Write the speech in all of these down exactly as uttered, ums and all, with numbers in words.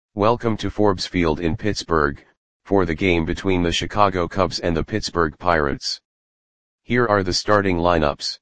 Welcome to Forbes Field in Pittsburgh, for the game between the Chicago Cubs and the Pittsburgh Pirates. Here are the starting lineups.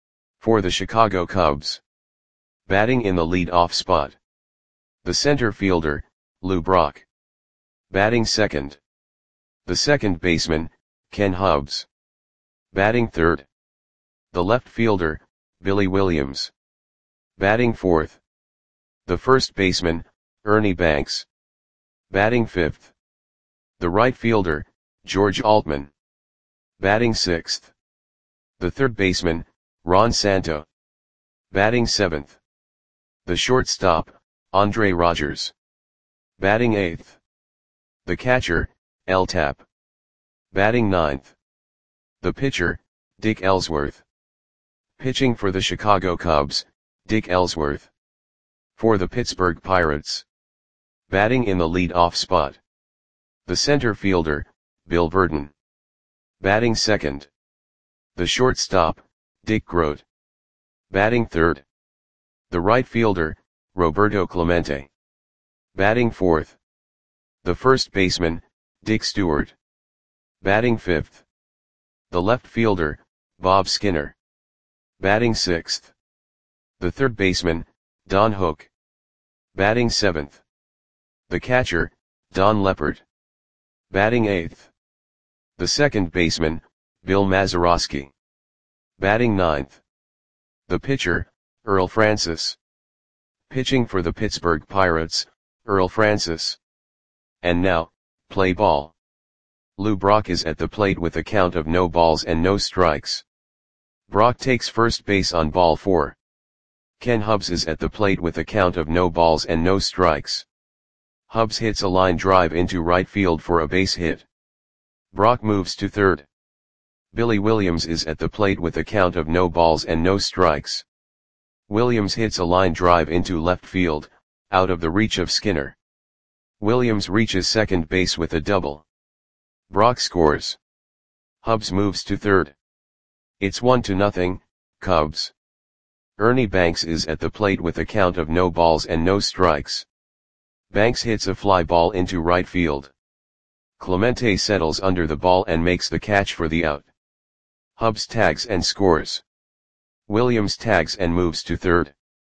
For the Chicago Cubs. Batting in the lead-off spot. The center fielder, Lou Brock. Batting second. The second baseman, Ken Hubbs. Batting third. The left fielder, Billy Williams. Batting fourth. The first baseman, Ernie Banks. Batting fifth. The right fielder, George Altman. Batting sixth. The third baseman, Ron Santo. Batting seventh. The shortstop, Andre Rogers. Batting eighth. The catcher, L. Tap. Batting ninth. The pitcher, Dick Ellsworth. Pitching for the Chicago Cubs, Dick Ellsworth. For the Pittsburgh Pirates. Batting in the lead-off spot. The center fielder, Bill Virdon. Batting second. The shortstop, Dick Groat. Batting third. The right fielder, Roberto Clemente. Batting fourth. The first baseman, Dick Stewart. Batting fifth. The left fielder, Bob Skinner. Batting sixth. The third baseman, Don Hook. Batting seventh. The catcher, Don Leppert. Batting eighth. The second baseman, Bill Mazeroski. Batting ninth. The pitcher, Earl Francis. Pitching for the Pittsburgh Pirates, Earl Francis. And now, play ball. Lou Brock is at the plate with a count of no balls and no strikes. Brock takes first base on ball four. Ken Hubbs is at the plate with a count of no balls and no strikes. Hubbs hits a line drive into right field for a base hit. Brock moves to third. Billy Williams is at the plate with a count of no balls and no strikes. Williams hits a line drive into left field, out of the reach of Skinner. Williams reaches second base with a double. Brock scores. Hubbs moves to third. It's one to nothing, Cubs. Ernie Banks is at the plate with a count of no balls and no strikes. Banks hits a fly ball into right field. Clemente settles under the ball and makes the catch for the out. Hubbs tags and scores. Williams tags and moves to third.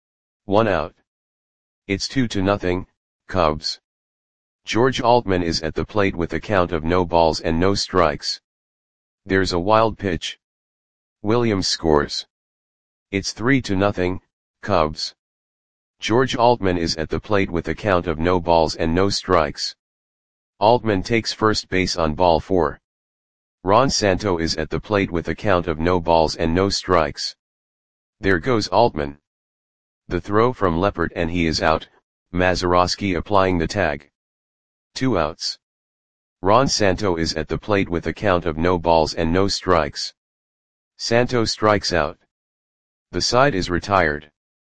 One out. It's two to nothing, Cubs. George Altman is at the plate with a count of no balls and no strikes. There's a wild pitch. Williams scores. It's three to nothing, Cubs. George Altman is at the plate with a count of no balls and no strikes. Altman takes first base on ball four. Ron Santo is at the plate with a count of no balls and no strikes. There goes Altman. The throw from Leppert and he is out, Mazeroski applying the tag. Two outs. Ron Santo is at the plate with a count of no balls and no strikes. Santo strikes out. The side is retired.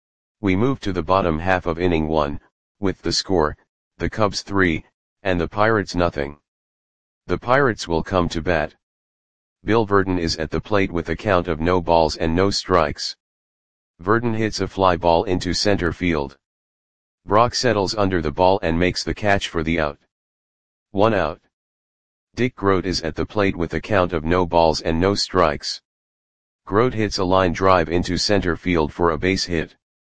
We move to the bottom half of inning one, with the score, the Cubs three, and the Pirates nothing. The Pirates will come to bat. Bill Virdon is at the plate with a count of no balls and no strikes. Virdon hits a fly ball into center field. Brock settles under the ball and makes the catch for the out. One out. Dick Groat is at the plate with a count of no balls and no strikes. Groat hits a line drive into center field for a base hit.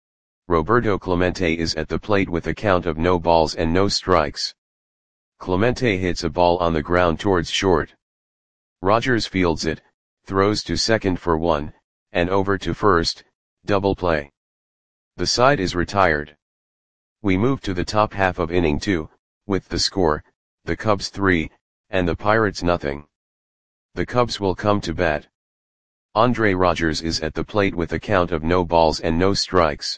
Roberto Clemente is at the plate with a count of no balls and no strikes. Clemente hits a ball on the ground towards short. Rogers fields it, throws to second for one, and over to first, double play. The side is retired. We move to the top half of inning two, with the score, the Cubs three, and the Pirates nothing. The Cubs will come to bat. Andre Rogers is at the plate with a count of no balls and no strikes.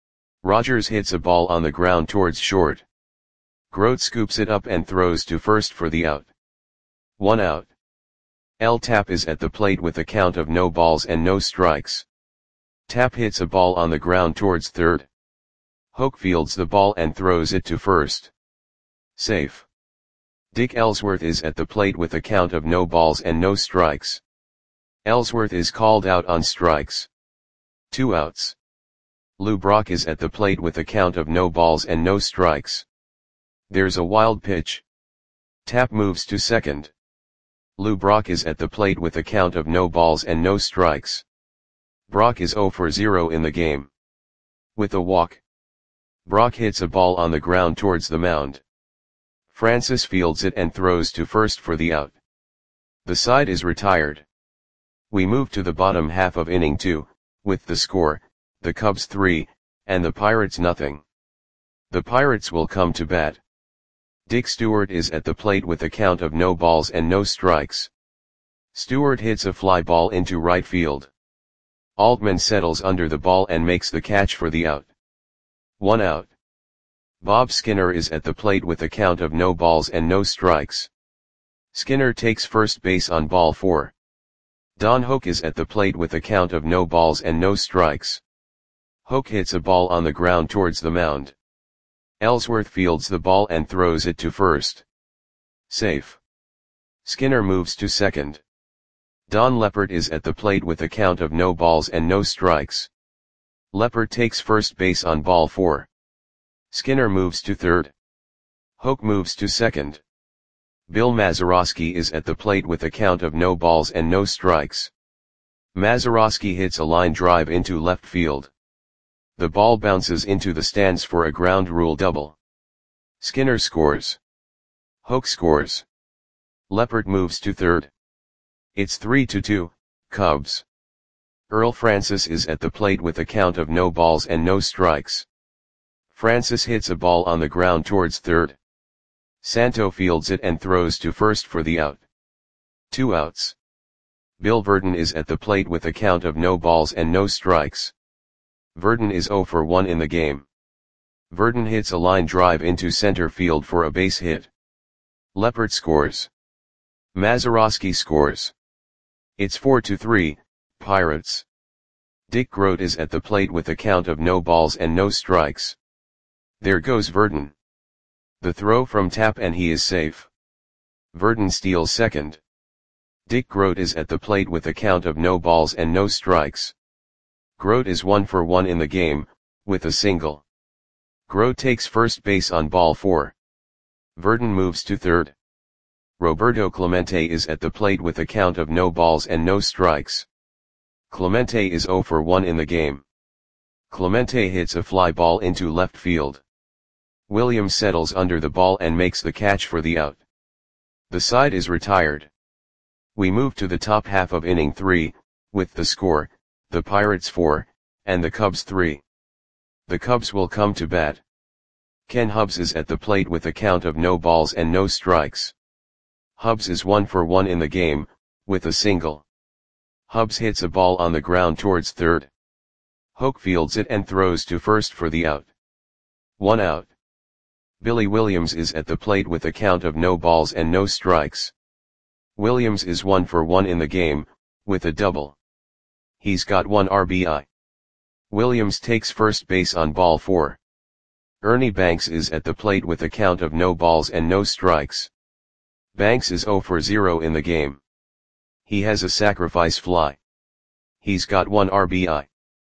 Rogers hits a ball on the ground towards short. Groat scoops it up and throws to first for the out. One out. L. Tap is at the plate with a count of no balls and no strikes. Tap hits a ball on the ground towards third. Hook fields the ball and throws it to first. Safe. Dick Ellsworth is at the plate with a count of no balls and no strikes. Ellsworth is called out on strikes. Two outs. Lou Brock is at the plate with a count of no balls and no strikes. There's a wild pitch. Tap moves to second. Lou Brock is at the plate with a count of no balls and no strikes. Brock is zero for zero in the game. With a walk, Brock hits a ball on the ground towards the mound. Francis fields it and throws to first for the out. The side is retired. We move to the bottom half of inning two, with the score, the Cubs three, and the Pirates nothing. The Pirates will come to bat. Dick Stewart is at the plate with a count of no balls and no strikes. Stewart hits a fly ball into right field. Altman settles under the ball and makes the catch for the out. One out. Bob Skinner is at the plate with a count of no balls and no strikes. Skinner takes first base on ball four. Don Hoak is at the plate with a count of no balls and no strikes. Hoak hits a ball on the ground towards the mound. Ellsworth fields the ball and throws it to first. Safe. Skinner moves to second. Don Leppert is at the plate with a count of no balls and no strikes. Leppert takes first base on ball four. Skinner moves to third. Hoak moves to second. Bill Mazeroski is at the plate with a count of no balls and no strikes. Mazeroski hits a line drive into left field. The ball bounces into the stands for a ground rule double. Skinner scores. Hoak scores. Leppert moves to third. It's three to two, Cubs. Earl Francis is at the plate with a count of no balls and no strikes. Francis hits a ball on the ground towards third. Santo fields it and throws to first for the out. Two outs. Bill Verdon is at the plate with a count of no balls and no strikes. Verdon is zero for one in the game. Verdon hits a line drive into center field for a base hit. Leppert scores. Mazeroski scores. It's four to three, Pirates. Dick Grote is at the plate with a count of no balls and no strikes. There goes Verdon. The throw from Tap and he is safe. Verdon steals second. Dick Grote is at the plate with a count of no balls and no strikes. Grote is one for one in the game, with a single. Grote takes first base on ball four. Verdon moves to third. Roberto Clemente is at the plate with a count of no balls and no strikes. Clemente is zero for one in the game. Clemente hits a fly ball into left field. Williams settles under the ball and makes the catch for the out. The side is retired. We move to the top half of inning three, with the score, the Pirates four, and the Cubs three. The Cubs will come to bat. Ken Hubbs is at the plate with a count of no balls and no strikes. Hubbs is one for one in the game, with a single. Hubbs hits a ball on the ground towards third. Hoak fields it and throws to first for the out. One out. Billy Williams is at the plate with a count of no balls and no strikes. Williams is one for one in the game, with a double. He's got one R B I. Williams takes first base on ball four. Ernie Banks is at the plate with a count of no balls and no strikes. Banks is zero for zero in the game. He has a sacrifice fly. He's got one R B I.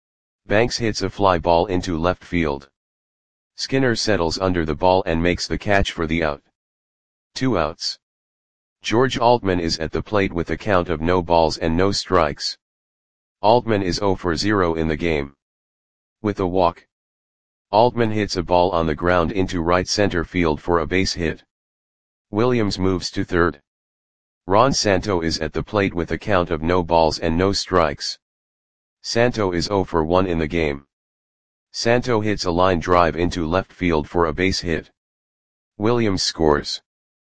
Banks hits a fly ball into left field. Skinner settles under the ball and makes the catch for the out. Two outs. George Altman is at the plate with a count of no balls and no strikes. Altman is zero for zero in the game. With a walk, Altman hits a ball on the ground into right center field for a base hit. Williams moves to third. Ron Santo is at the plate with a count of no balls and no strikes. Santo is zero for one in the game. Santo hits a line drive into left field for a base hit. Williams scores.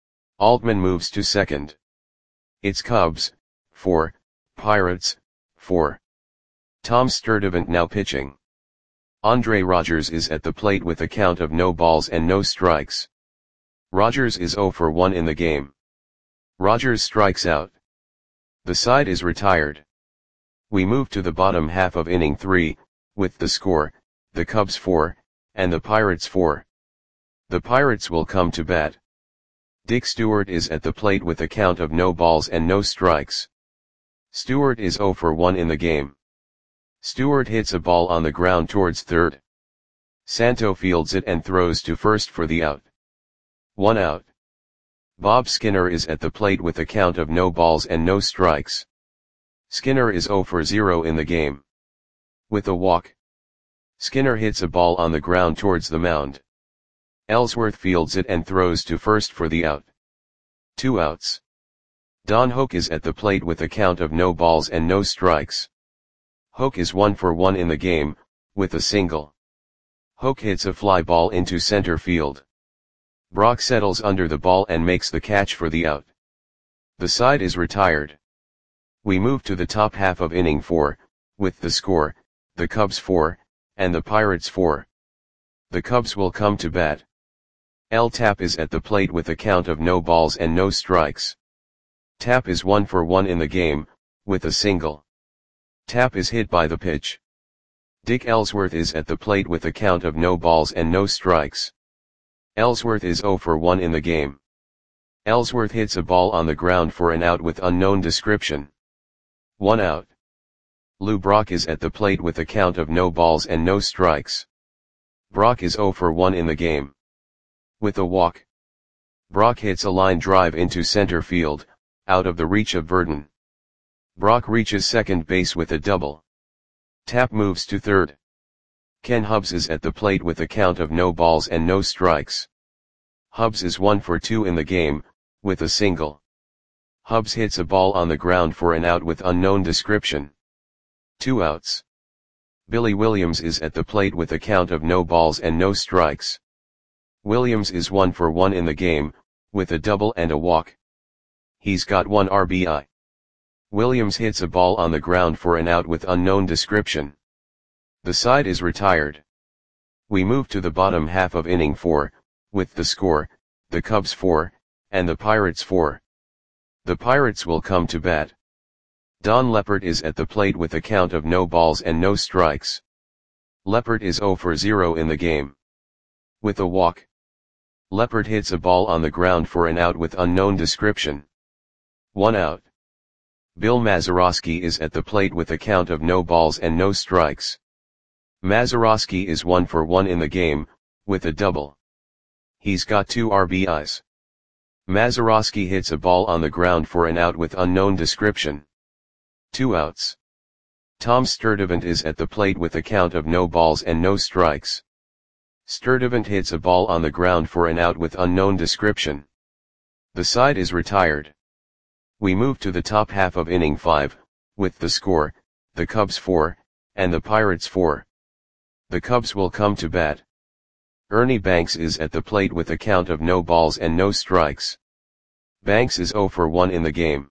Altman moves to second. It's Cubs, four, Pirates, four. Tom Sturdivant now pitching. Andre Rogers is at the plate with a count of no balls and no strikes. Rogers is zero for one in the game. Rogers strikes out. The side is retired. We move to the bottom half of inning three, with the score, the Cubs four, and the Pirates four. The Pirates will come to bat. Dick Stewart is at the plate with a count of no balls and no strikes. Stewart is zero for one in the game. Stewart hits a ball on the ground towards third. Santo fields it and throws to first for the out. One out. Bob Skinner is at the plate with a count of no balls and no strikes. Skinner is zero for zero in the game. With a walk, Skinner hits a ball on the ground towards the mound. Ellsworth fields it and throws to first for the out. Two outs. Don Hoak is at the plate with a count of no balls and no strikes. Hoak is one for one in the game, with a single. Hoak hits a fly ball into center field. Brock settles under the ball and makes the catch for the out. The side is retired. We move to the top half of inning four, with the score, the Cubs four, and the Pirates four. The Cubs will come to bat. L. Tapp is at the plate with a count of no balls and no strikes. Tapp is one for one in the game, with a single. Tapp is hit by the pitch. Dick Ellsworth is at the plate with a count of no balls and no strikes. Ellsworth is zero for one in the game. Ellsworth hits a ball on the ground for an out with unknown description. One out. Lou Brock is at the plate with a count of no balls and no strikes. Brock is zero for one in the game. With a walk, Brock hits a line drive into center field, out of the reach of Verdon. Brock reaches second base with a double. Tapp moves to third. Ken Hubbs is at the plate with a count of no balls and no strikes. Hubbs is one for two in the game, with a single. Hubbs hits a ball on the ground for an out with unknown description. Two outs. Billy Williams is at the plate with a count of no balls and no strikes. Williams is one for one in the game, with a double and a walk. He's got one R B I. Williams hits a ball on the ground for an out with unknown description. The side is retired. We move to the bottom half of inning four, with the score, the Cubs four, and the Pirates four. The Pirates will come to bat. Don Leppert is at the plate with a count of no balls and no strikes. Leppert is zero for zero in the game. With a walk, Leppert hits a ball on the ground for an out with unknown description. One out. Bill Mazeroski is at the plate with a count of no balls and no strikes. Mazeroski is one for one in the game, with a double. He's got two R B Is. Mazeroski hits a ball on the ground for an out with unknown description. Two outs. Tom Sturdivant is at the plate with a count of no balls and no strikes. Sturdivant hits a ball on the ground for an out with unknown description. The side is retired. We move to the top half of inning five, with the score, the Cubs four, and the Pirates four. The Cubs will come to bat. Ernie Banks is at the plate with a count of no balls and no strikes. Banks is zero for one in the game.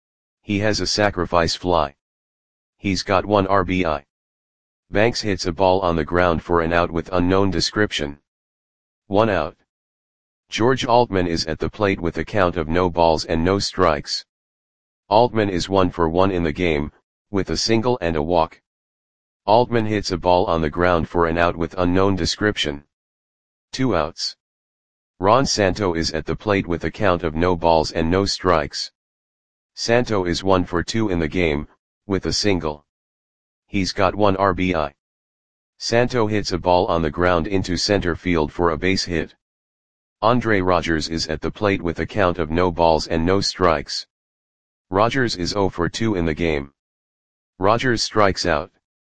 He has a sacrifice fly. He's got one R B I. Banks hits a ball on the ground for an out with unknown description. One out. George Altman is at the plate with a count of no balls and no strikes. Altman is one for one in the game, with a single and a walk. Altman hits a ball on the ground for an out with unknown description. Two outs. Ron Santo is at the plate with a count of no balls and no strikes. Santo is one for two in the game, with a single. He's got one R B I. Santo hits a ball on the ground into center field for a base hit. Andre Rogers is at the plate with a count of no balls and no strikes. Rogers is zero for two in the game. Rogers strikes out.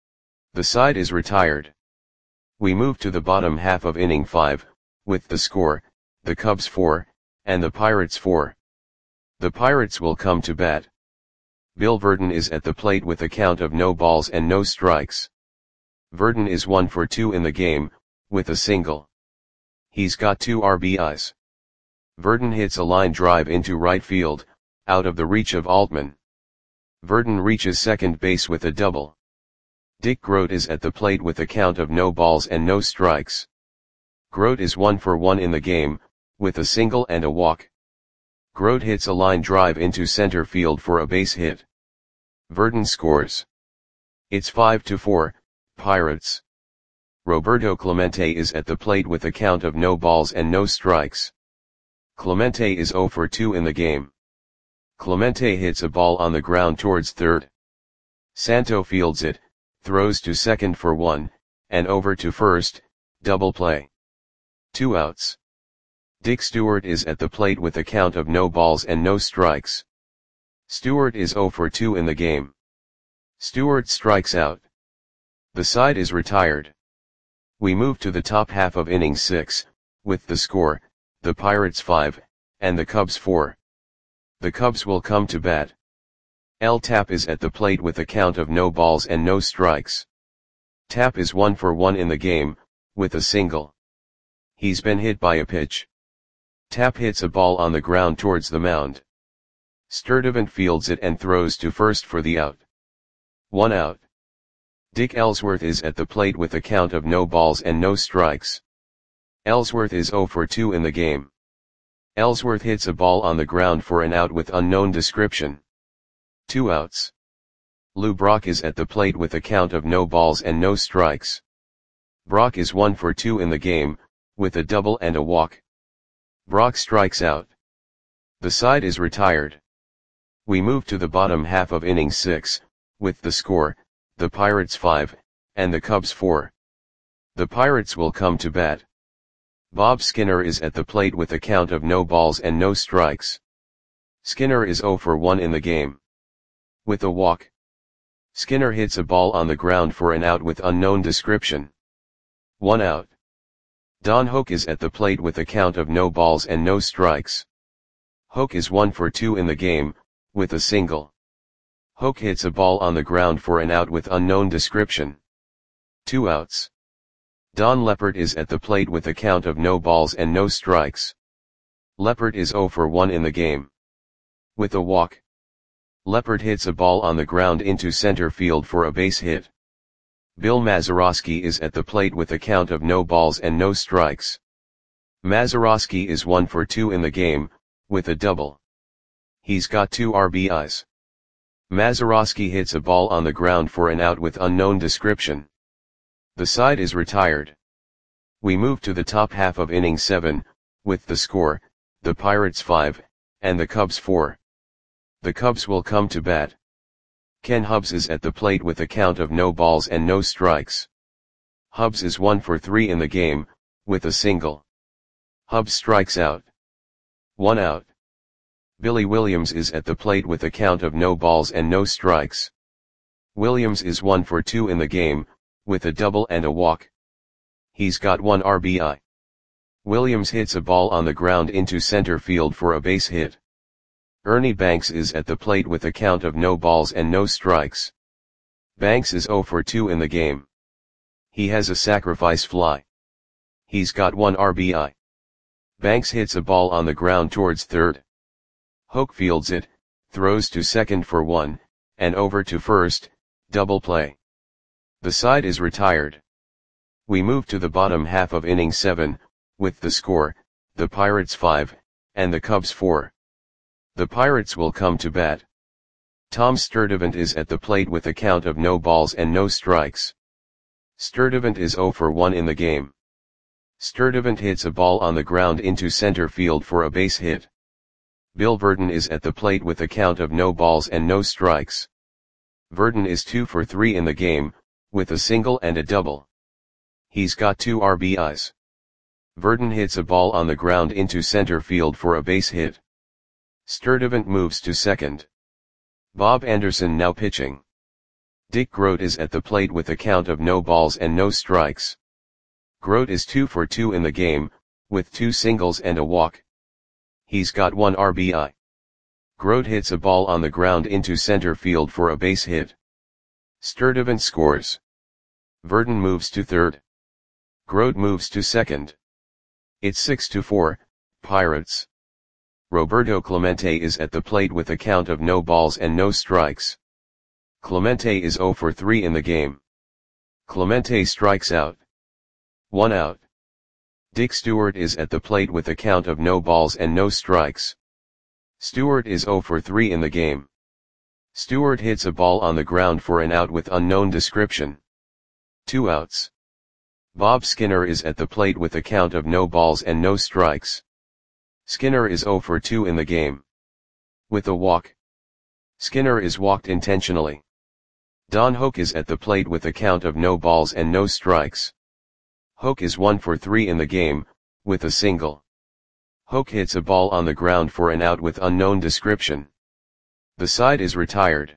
The side is retired. We move to the bottom half of inning five, with the score, the Cubs four, and the Pirates four. The Pirates will come to bat. Bill Verdon is at the plate with a count of no balls and no strikes. Verdon is one for two in the game, with a single. He's got two R B Is. Verdon hits a line drive into right field, out of the reach of Altman. Verdon reaches second base with a double. Dick Grote is at the plate with a count of no balls and no strikes. Grote is one for one in the game, with a single and a walk. Grote hits a line drive into center field for a base hit. Verdon scores. It's five to four, Pirates. Roberto Clemente is at the plate with a count of no balls and no strikes. Clemente is zero for two in the game. Clemente hits a ball on the ground towards third. Santo fields it, throws to second for one, and over to first, double play. Two outs. Dick Stewart is at the plate with a count of no balls and no strikes. Stewart is zero for two in the game. Stewart strikes out. The side is retired. We move to the top half of inning six, with the score, the Pirates five, and the Cubs four. The Cubs will come to bat. L. Tapp is at the plate with a count of no balls and no strikes. Tapp is one for one in the game, with a single. He's been hit by a pitch. Tapp hits a ball on the ground towards the mound. Sturdivant fields it and throws to first for the out. One out. Dick Ellsworth is at the plate with a count of no balls and no strikes. Ellsworth is zero for two in the game. Ellsworth hits a ball on the ground for an out with unknown description. Two outs. Lou Brock is at the plate with a count of no balls and no strikes. Brock is one for two in the game, with a double and a walk. Brock strikes out. The side is retired. We move to the bottom half of inning six, with the score, the Pirates five, and the Cubs four. The Pirates will come to bat. Bob Skinner is at the plate with a count of no balls and no strikes. Skinner is zero for one in the game. With a walk. Skinner hits a ball on the ground for an out with unknown description. One out. Don Hoak is at the plate with a count of no balls and no strikes. Hoak is one for two in the game, with a single. Hoak hits a ball on the ground for an out with unknown description. Two outs. Don Leppert is at the plate with a count of no balls and no strikes. Leppert is zero for one in the game. With a walk. Leppert hits a ball on the ground into center field for a base hit. Bill Mazeroski is at the plate with a count of no balls and no strikes. Mazeroski is one for two in the game, with a double. He's got two R B Is. Mazeroski hits a ball on the ground for an out with unknown description. The side is retired. We move to the top half of inning seven, with the score, the Pirates five, and the Cubs four. The Cubs will come to bat. Ken Hubbs is at the plate with a count of no balls and no strikes. Hubbs is one for three in the game, with a single. Hubbs strikes out. One out. Billy Williams is at the plate with a count of no balls and no strikes. Williams is one for two in the game, with a double and a walk. He's got one R B I. Williams hits a ball on the ground into center field for a base hit. Ernie Banks is at the plate with a count of no balls and no strikes. Banks is zero for two in the game. He has a sacrifice fly. He's got one R B I. Banks hits a ball on the ground towards third. Hoak fields it, throws to second for one, and over to first, double play. The side is retired. We move to the bottom half of inning seven, with the score, the Pirates five, and the Cubs four. The Pirates will come to bat. Tom Sturdivant is at the plate with a count of no balls and no strikes. Sturdivant is zero for one in the game. Sturdivant hits a ball on the ground into center field for a base hit. Bill Verdon is at the plate with a count of no balls and no strikes. Verdon is two for three in the game, with a single and a double. He's got two R B Is. Verdon hits a ball on the ground into center field for a base hit. Sturdivant moves to second. Bob Anderson now pitching. Dick Groat is at the plate with a count of no balls and no strikes. Groat is two for two in the game, with two singles and a walk. He's got one R B I. Groat hits a ball on the ground into center field for a base hit. Sturdivant scores. Verdon moves to third. Groat moves to second. It's six to four, Pirates. Roberto Clemente is at the plate with a count of no balls and no strikes. Clemente is zero for three in the game. Clemente strikes out. One out. Dick Stewart is at the plate with a count of no balls and no strikes. Stewart is zero for three in the game. Stewart hits a ball on the ground for an out with unknown description. Two outs. Bob Skinner is at the plate with a count of no balls and no strikes. Skinner is zero for two in the game. With a walk. Skinner is walked intentionally. Don Hoak is at the plate with a count of no balls and no strikes. Hoak is one for three in the game, with a single. Hoke hits a ball on the ground for an out with unknown description. The side is retired.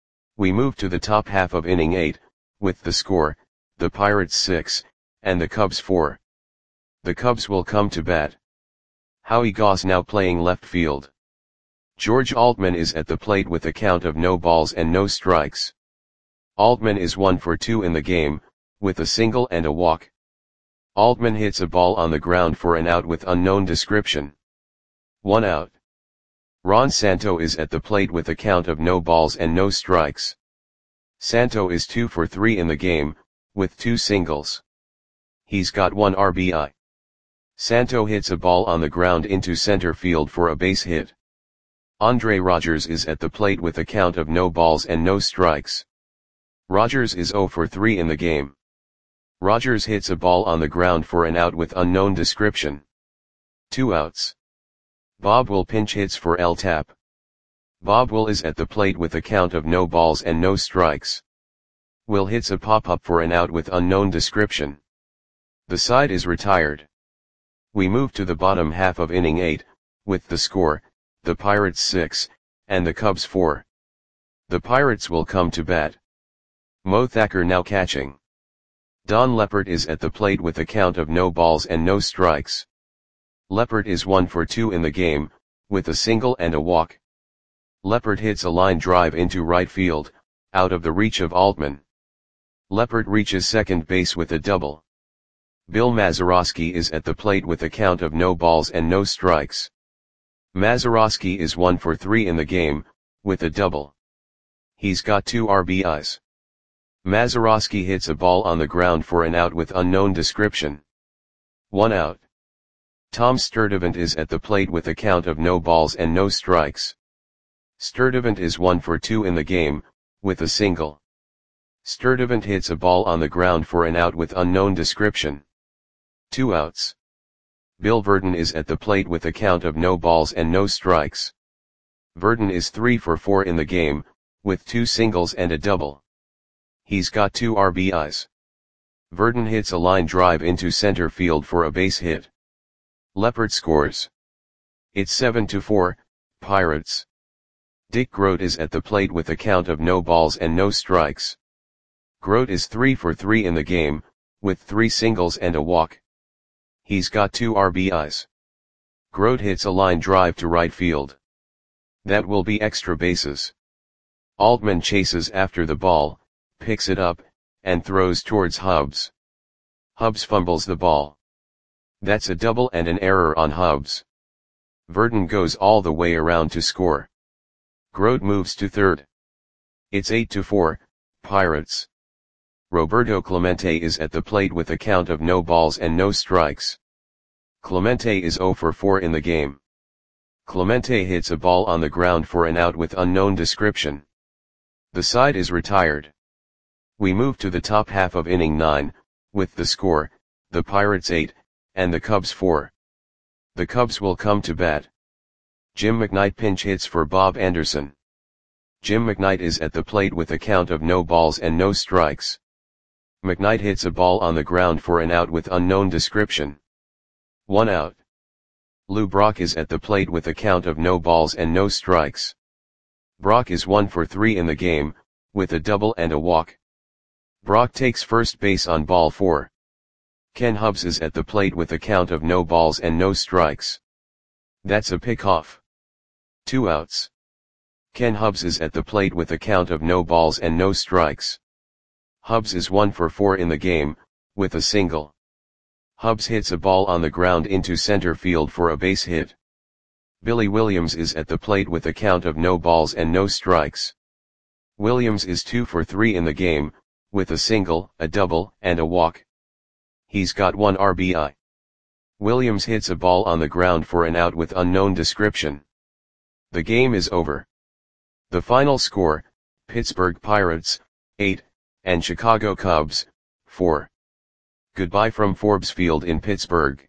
We move to the top half of inning eight, with the score, the Pirates six, and the Cubs four. The Cubs will come to bat. Howie Goss now playing left field. George Altman is at the plate with a count of no balls and no strikes. Altman is one for two in the game, with a single and a walk. Altman hits a ball on the ground for an out with unknown description. One out. Ron Santo is at the plate with a count of no balls and no strikes. Santo is two for three in the game, with two singles. He's got one R B I. Santo hits a ball on the ground into center field for a base hit. Andre Rogers is at the plate with a count of no balls and no strikes. Rogers is zero for three in the game. Rogers hits a ball on the ground for an out with unknown description. Two outs. Bob Will pinch hits for L Tap. Bob Will is at the plate with a count of no balls and no strikes. Will hits a pop-up for an out with unknown description. The side is retired. We move to the bottom half of inning eight, with the score, the Pirates six, and the Cubs four. The Pirates will come to bat. Mo Thacker now catching. Don Leppert is at the plate with a count of no balls and no strikes. Leppert is one for two in the game, with a single and a walk. Leppert hits a line drive into right field, out of the reach of Altman. Leppert reaches second base with a double. Bill Mazeroski is at the plate with a count of no balls and no strikes. Mazeroski is one for three in the game, with a double. He's got two R B Is. Mazeroski hits a ball on the ground for an out with unknown description. One out. Tom Sturdivant is at the plate with a count of no balls and no strikes. Sturdivant is one for two in the game, with a single. Sturdivant hits a ball on the ground for an out with unknown description. Two outs. Bill Verdon is at the plate with a count of no balls and no strikes. Verdon is three for four in the game, with two singles and a double. He's got two R B Is. Verdon hits a line drive into center field for a base hit. Leppert scores. It's seven to four, Pirates. Dick Grote is at the plate with a count of no balls and no strikes. Grote is three for three in the game, with three singles and a walk. He's got two R B Is. Grote hits a line drive to right field. That will be extra bases. Altman chases after the ball, picks it up, and throws towards Hubbs. Hubbs fumbles the ball. That's a double and an error on Hubbs. Verdon goes all the way around to score. Grote moves to third. It's eight to four, Pirates. Roberto Clemente is at the plate with a count of no balls and no strikes. Clemente is zero for four in the game. Clemente hits a ball on the ground for an out with unknown description. The side is retired. We move to the top half of inning nine, with the score, the Pirates eight, and the Cubs four. The Cubs will come to bat. Jim McKnight pinch hits for Bob Anderson. Jim McKnight is at the plate with a count of no balls and no strikes. McKnight hits a ball on the ground for an out with unknown description. One out. Lou Brock is at the plate with a count of no balls and no strikes. Brock is one for three in the game, with a double and a walk. Brock takes first base on ball four. Ken Hubbs is at the plate with a count of no balls and no strikes. That's a pickoff. Two outs. Ken Hubbs is at the plate with a count of no balls and no strikes. Hubbs is one for four in the game, with a single. Hubbs hits a ball on the ground into center field for a base hit. Billy Williams is at the plate with a count of no balls and no strikes. Williams is two for three in the game, with a single, a double, and a walk. He's got one R B I. Williams hits a ball on the ground for an out with unknown description. The game is over. The final score, Pittsburgh Pirates, eight, and Chicago Cubs, four. Goodbye from Forbes Field in Pittsburgh.